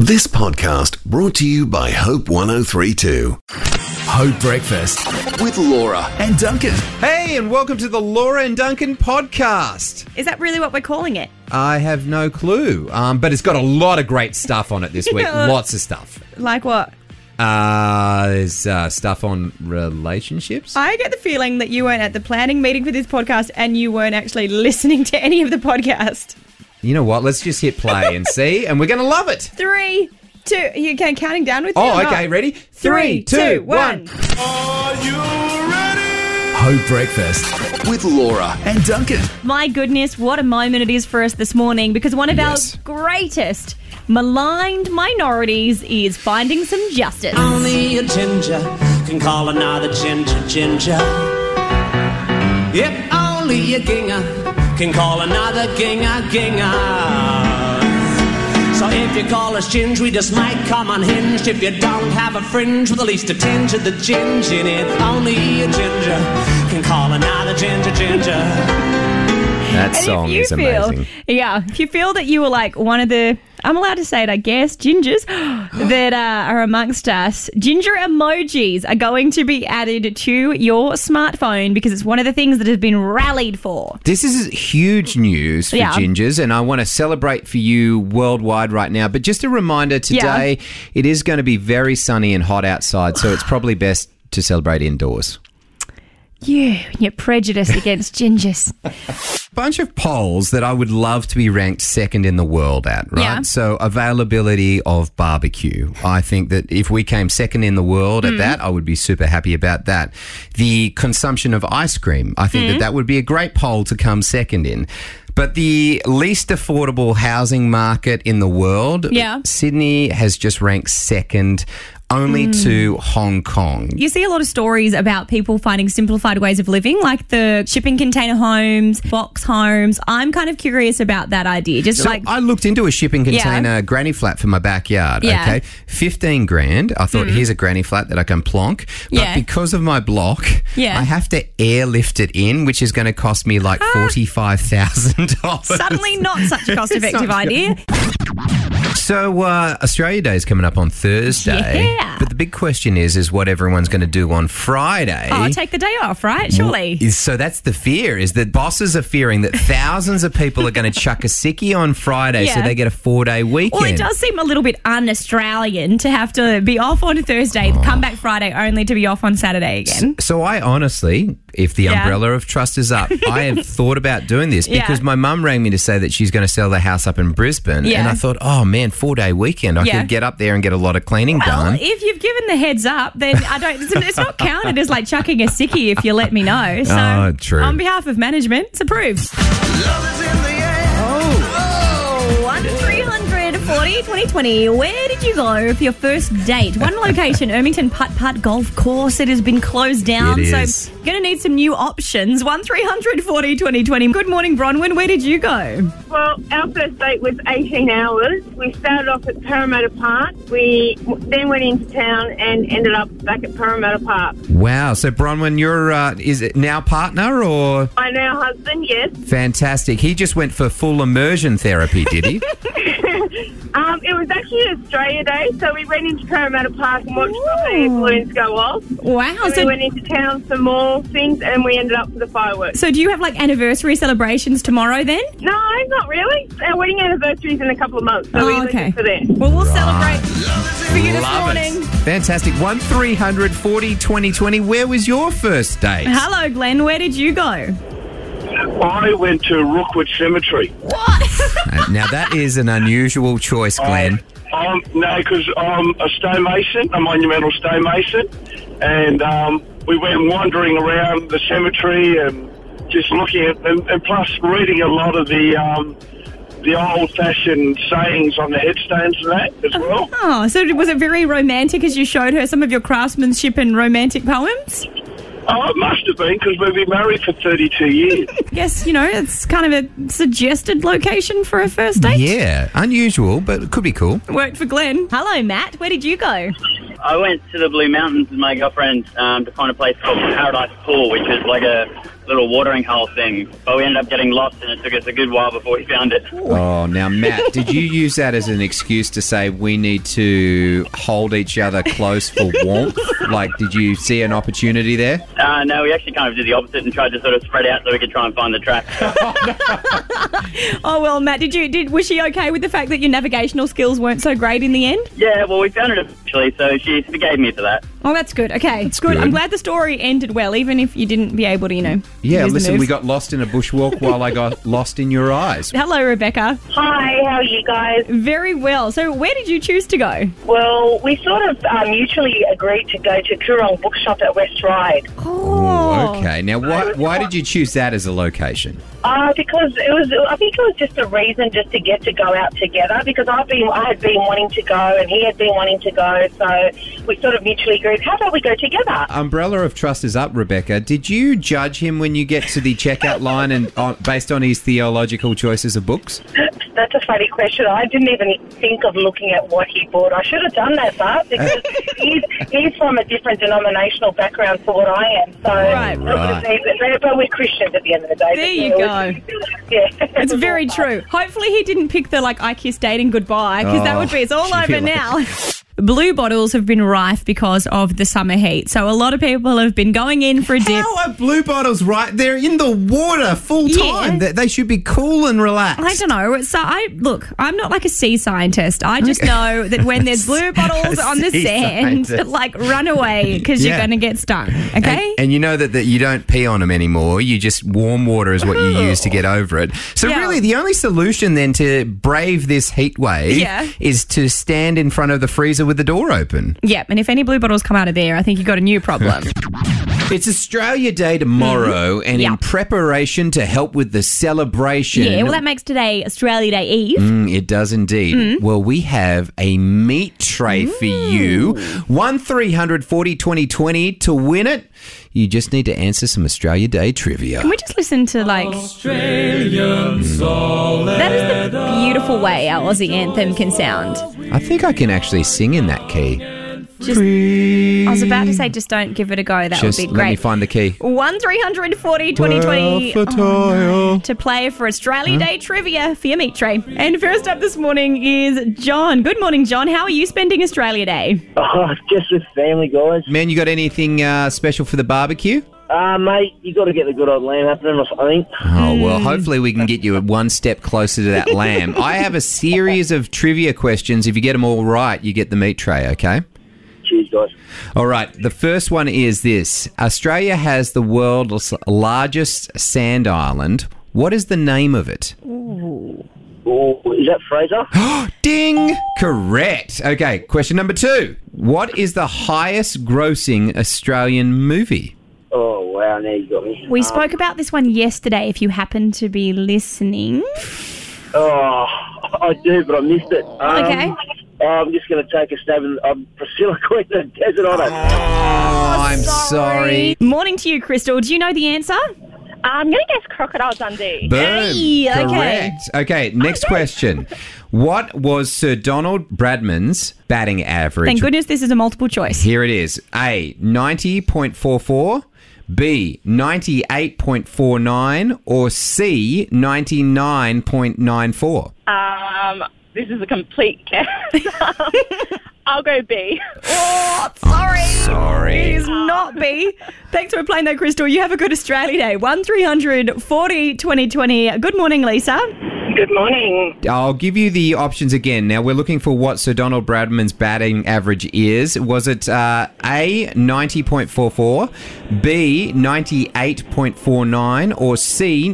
This podcast brought to you by Hope 103.2. Hope Breakfast With Laura and Duncan. Hey, and welcome to the Laura and Duncan podcast. Is that really what we're calling it? I have no clue, but it's got a lot of great stuff on it this week. Yeah. Lots of stuff. Like what? There's stuff on relationships. I get the feeling that you weren't at the planning meeting for this podcast and you weren't actually listening to any of the podcast. You know what? Let's just hit play and see, and we're going to love it. 3, 2, you okay, counting down with me? Oh, or not? okay, ready? 3, 2, 1. Hope Breakfast with Laura. and Duncan. My goodness, what a moment it is for us this morning, because one of Yes. our greatest maligned minorities is finding some justice. Only a ginger can call another ginger. Yep, only a ginger can call another ginger. So if you call us ginger, we just might come unhinged. If you don't have a fringe with at least a tinge of the ginger in it, only a ginger can call another ginger. That And song if you is feel, amazing. if you feel that you were like one of the, I'm allowed to say it, I guess, gingers that are amongst us, ginger emojis are going to be added to your smartphone because it's one of the things that has been rallied for. This is huge news for Yeah. gingers, and I want to celebrate for you worldwide right now. But just a reminder, today it is going to be very sunny and hot outside, so it's probably best to celebrate indoors. You're prejudiced against gingers. Bunch of polls that I would love to be ranked second in the world at, right? Yeah. So availability of barbecue. I think that if we came second in the world at that, I would be super happy about that. The consumption of ice cream. I think that would be a great poll to come second in. But the least affordable housing market in the world, Yeah. Sydney has just ranked second only to Hong Kong. You see a lot of stories about people finding simplified ways of living, like the shipping container homes, box homes. I'm kind of curious about that idea. Just So like, I looked into a shipping container granny flat for my backyard. Yeah. Okay, 15 grand. I thought, here's a granny flat that I can plonk. But Yeah. because of my block, Yeah. I have to airlift it in, which is going to cost me like $45,000. suddenly not such a cost-effective idea. So Australia Day is coming up on Thursday. Yeah. But the big question is what everyone's going to do on Friday. Oh, take the day off, right? Surely. So that's the fear, is that bosses are fearing that thousands of people are going to chuck a sickie on Friday so Yeah. they get a 4-day weekend. Well, it does seem a little bit un-Australian to have to be off on Thursday, come back Friday only to be off on Saturday again. So I honestly, if the Yeah. umbrella of trust is up, I have thought about doing this because Yeah. my mum rang me to say that she's going to sell the house up in Brisbane. Yeah. And I thought, oh man, 4-day weekend. I Yeah. could get up there and get a lot of cleaning Well, done. if you've given the heads up, then I don't. It's not counted as like chucking a sickie if you let me know. So, Oh, true. on behalf of management, it's approved. Oh, 1340-2020. Where did you go for your first date? One location, Ermington Putt Golf Course. It has been closed down, It so is. going to need some new options. 1340-2020. Good morning, Bronwyn. Where did you go? Well, our first date was 18 hours. We started off at Parramatta Park. We then went into town and ended up back at Parramatta Park. Wow. So Bronwyn, you're, is it now partner or? My now husband, yes. Fantastic. He just went for full immersion therapy, did he? It was actually Australia Day, so we went into Parramatta Park and watched the hot air balloons go off. Wow. And So, we went into town for more things, and we ended up for the fireworks. so do you have like anniversary celebrations tomorrow then? No, not really. Our wedding anniversary is in a couple of months, so we're looking for that. Well, we'll celebrate for you this Love morning. it. Fantastic. 1340-2020. Where was your first date? Hello, Glenn. Where did you go? I went to Rookwood Cemetery. What? Now, that is an unusual choice, Glenn. No, because I'm a stonemason, a monumental stonemason, and we went wandering around the cemetery and just looking at, and plus reading a lot of the old-fashioned sayings on the headstones and that as well. Oh, so was it very romantic as you showed her some of your craftsmanship and romantic poems? Oh, it must have been, because we've been married for 32 years. Guess, it's kind of a suggested location for a first date. Yeah, unusual, but it could be cool. Worked for Glenn. Hello, Matt. Where did you go? I went to the Blue Mountains with my girlfriend to find a place called Paradise Pool, which is like a little watering hole thing, but we ended up getting lost and it took us a good while before we found it. Oh, now, Matt, did you use that as an excuse to say we need to hold each other close for warmth? Like, did you see an opportunity there? No, we actually kind of did the opposite and tried to sort of spread out so we could try and find the track. Oh, well, Matt, was she okay with the fact that your navigational skills weren't so great in the end? Yeah, well, we found it eventually, so she forgave me for that. Oh, that's good. Okay, it's good. I'm glad the story ended well, even if you didn't be able to, Yeah, use the listen, moves. we got lost in a bushwalk while I got lost in your eyes. Hello, Rebecca. Hi, how are you guys? Very well. So where did you choose to go? Well, we sort of mutually agreed to go to Coorong Bookshop at West Ryde. Oh, Okay, now why did you choose that as a location? Because I think it was just a reason just to get to go out together, because I had been wanting to go and he had been wanting to go, so we sort of mutually agreed, how about we go together? Umbrella of trust is up, Rebecca. Did you judge him when you get to the checkout line and based on his theological choices of books? That's a funny question. I didn't even think of looking at what he bought. I should have done that, Bart, because he's from a different denominational background to what I am. So, Right. But we're Christians at the end of the day. There you go. Yeah. It's very true. Hopefully he didn't pick the, I kissed dating goodbye, because that would be, it's all over now. Blue bottles have been rife because of the summer heat. So a lot of people have been going in for a dip. How are blue bottles right? They're in the water full time. Yeah. They should be cool and relaxed. I don't know. So I'm not like a sea scientist. I just know that when there's blue bottles on the sea sand, scientist. run away because you're going to get stung. Okay? And you know that you don't pee on them anymore. You just warm water is what you use to get over it. So Yeah. really the only solution then to brave this heat wave is to stand in front of the freezer with the door open. Yeah, and if any blue bottles come out of there, I think you've got a new problem. It's Australia Day tomorrow, and in preparation to help with the celebration... Yeah, well, that makes today Australia Day Eve. It does indeed. Well, we have a meat tray for you. 1300 40 20 20 to win it. You just need to answer some Australia Day trivia. Can we just listen to, Australian solid. that is the beautiful way our Aussie anthem can sound. I think I can actually sing in that key. I was about to say, just don't give it a go. That Just would be let me great. find the key. 1340 2020 to play for Australia Day trivia for your meat tray. And first up this morning is John. Good morning, John. How are you spending Australia Day? Oh, just with family, guys. Man, you got anything special for the barbecue? Mate, you got to get the good old lamb happening, I think. Oh, well, hopefully we can get you one step closer to that lamb. I have a series of trivia questions. If you get them all right, you get the meat tray, okay? Cheers, guys. All right, the first one is this. Australia has the world's largest sand island. What is the name of it? Oh, is that Fraser? Ding! Correct. Okay, question number 2. What is the highest grossing Australian movie? Oh, wow, now you got me. We spoke about this one yesterday, if you happen to be listening. Oh, I do, but I missed it. Okay. I'm just going to take a stab in Priscilla Queen of the Desert on it. Oh, I'm sorry. Morning to you, Crystal. Do you know the answer? I'm going to guess Crocodile Dundee. Boom. Hey, okay. Correct. Okay, next question. What was Sir Donald Bradman's batting average? Thank goodness this is a multiple choice. Here it is. A, 90.44, B, 98.49, or C, 99.94? This is a complete guess. I'll go B. Oh, sorry. Sorry. It is not B. Thanks for playing though, Crystal. You have a good Australia Day. 1300 40 20 20. Good morning, Lisa. Good morning. I'll give you the options again. Now, we're looking for what Sir Donald Bradman's batting average is. Was it A, 90.44, B, 98.49, or C,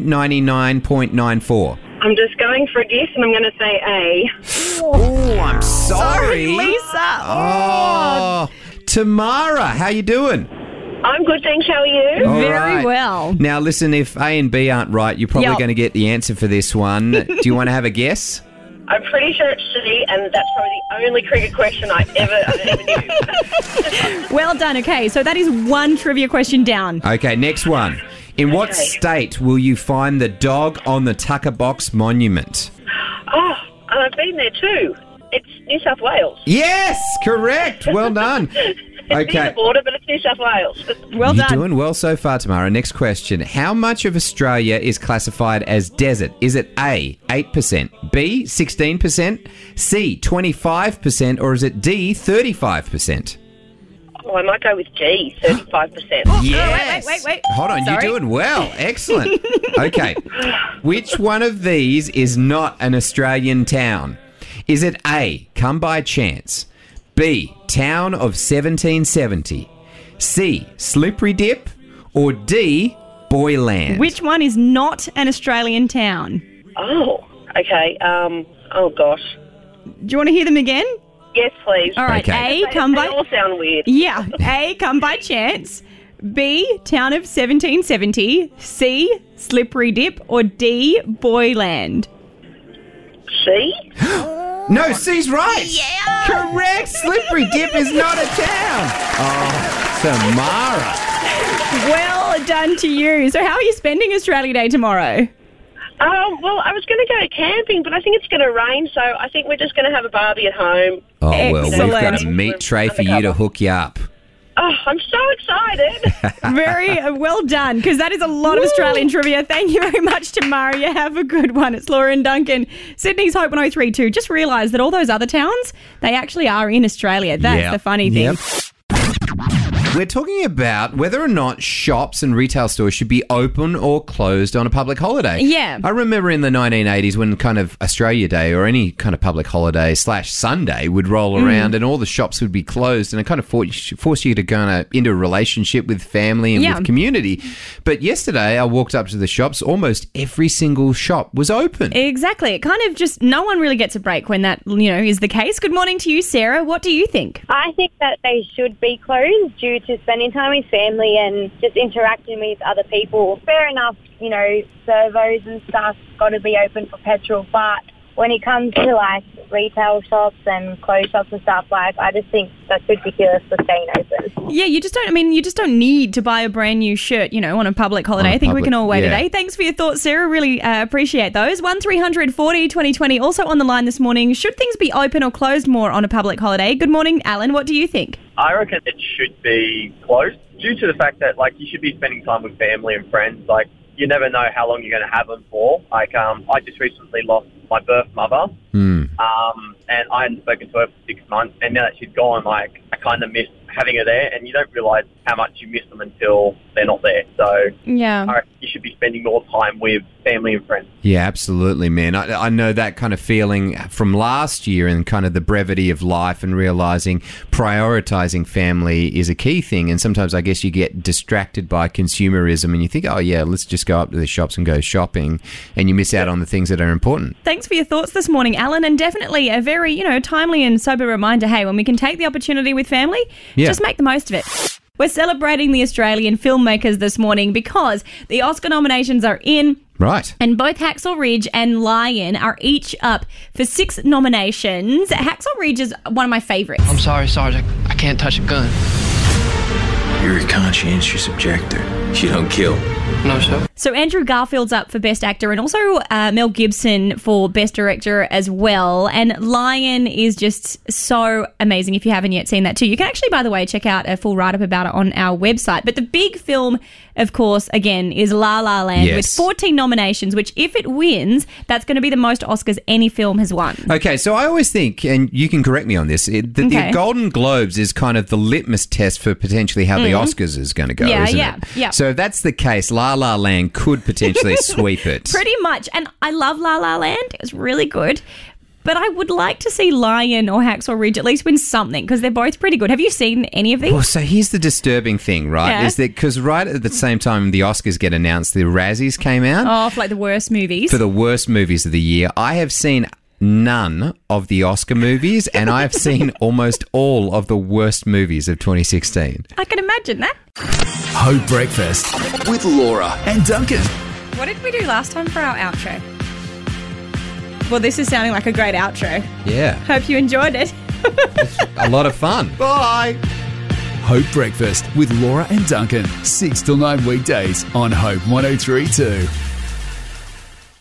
99.94? I'm just going for a guess and I'm going to say A. Oh, I'm sorry. Lisa. Oh, Tamara, how you doing? I'm good, thanks. How are you? All Very right. well. Now, listen, if A and B aren't right, you're probably Yep. going to get the answer for this one. Do you want to have a guess? I'm pretty sure it's C, and that's probably the only cricket question I ever knew. Well done. Okay, so that is one trivia question down. Okay, next one. In what Okay. state will you find the dog on the Tucker Box Monument? Oh, I've been there too. It's New South Wales. Yes, correct. Well done. It's near the border, but it's New South Wales. Well You're done. doing well so far, Tamara. Next question. How much of Australia is classified as desert? Is it A, 8%, B, 16%, C, 25%, or is it D, 35%? Oh, I might go with G, 35%. Yes. wait. Hold on, Sorry. you're doing well. Excellent. Okay. Which one of these is not an Australian town? Is it A, Come By Chance, B, Town of 1770, C, Slippery Dip, or D, Boyland? Which one is not an Australian town? Oh, okay. Oh, gosh. Do you want to hear them again? Yes, please. All right. Okay. A, Come They By... all sound weird. Yeah. A, Come By Chance. B, Town of 1770. C, Slippery Dip. Or D, Boyland. C? No, C's right. Yeah. Correct. Slippery Dip is not a town. Oh, Tamara. Well done to you. So how are you spending Australia Day tomorrow? Well, I was going to go camping, but I think it's going to rain, so I think we're just going to have a barbie at home. Oh, well, we've got a Excellent. meat tray for you to hook you up. Oh, I'm so excited. Very well done, because that is a lot of Australian trivia. Thank you very much, Tamara. You have a good one. It's Laura and Duncan. Sydney's Hope 1032. Just realised that all those other towns, they actually are in Australia. That's Yep. the funny thing. Yep. We're talking about whether or not shops and retail stores should be open or closed on a public holiday. Yeah. I remember in the 1980s when kind of Australia Day or any kind of public holiday / Sunday would roll around and all the shops would be closed, and it kind of force you to go into a relationship with family and Yeah. with community. But yesterday I walked up to the shops, almost every single shop was open. Exactly. It kind of just, no one really gets a break when that, is the case. Good morning to you, Sarah. What do you think? I think that they should be closed due to spending time with family and just interacting with other people. Fair enough, servos and stuff got to be open for petrol, but when it comes to like retail shops and clothes shops and stuff, like I just think that's ridiculous for staying open. Yeah, you just don't need to buy a brand new shirt, on a public holiday. I think we can all wait yeah. a day. Thanks for your thoughts, Sarah. Really appreciate those. 1300 40 2020. Also on the line this morning. Should things be open or closed more on a public holiday? Good morning, Alan. What do you think? I reckon it should be closed due to the fact that, you should be spending time with family and friends. You never know how long you're going to have them for. I just recently lost my birth mother, and I hadn't spoken to her for 6 months, and now that she's gone, I kind of miss having her there, and you don't realise how much you miss them until they're not there. So Yeah. I reckon you should be spending more time with family and friends. Yeah, absolutely, man. I know that kind of feeling from last year and kind of the brevity of life and realising prioritising family is a key thing. And sometimes I guess you get distracted by consumerism and you think, oh, yeah, let's just go up to the shops and go shopping, and you miss out on the things that are important. Thanks for your thoughts this morning, Alan, and definitely a very, timely and sober reminder, hey, when we can take the opportunity with family, just make the most of it. We're celebrating the Australian filmmakers this morning because the Oscar nominations are in. Right. And both Hacksaw Ridge and Lion are each up for 6 nominations. Hacksaw Ridge is one of my favourites. I'm sorry, Sergeant. I can't touch a gun. You're a conscientious objector. You don't kill. No, sir. So Andrew Garfield's up for Best Actor and also Mel Gibson for Best Director as well. And Lion is just so amazing if you haven't yet seen that too. You can actually, by the way, check out a full write-up about it on our website. But the big film, of course, again, is La La Land with 14 nominations, which if it wins, that's going to be the most Oscars any film has won. Okay, so I always think, and you can correct me on this, that the Golden Globes is kind of the litmus test for potentially how the Oscars is going to go, isn't it? Yeah. So if that's the case, La La Land could potentially sweep it. Pretty much. And I love La La Land. It was really good. But I would like to see Lion or Hacksaw Ridge at least win something because they're both pretty good. Have you seen any of these? Well, so here's the disturbing thing, right? Yeah. Is that because right at the same time the Oscars get announced, the Razzies came out. Oh, for like the worst movies. For the worst movies of the year. I have seen none of the Oscar movies, and I have seen almost all of the worst movies of 2016. I can imagine that. Hope Breakfast with Laura and Duncan. What did we do last time for our outro? Well, this is sounding like a great outro. Yeah. Hope you enjoyed it. A lot of fun. Bye. Hope Breakfast with Laura and Duncan. 6 till 9 weekdays on Hope 1032.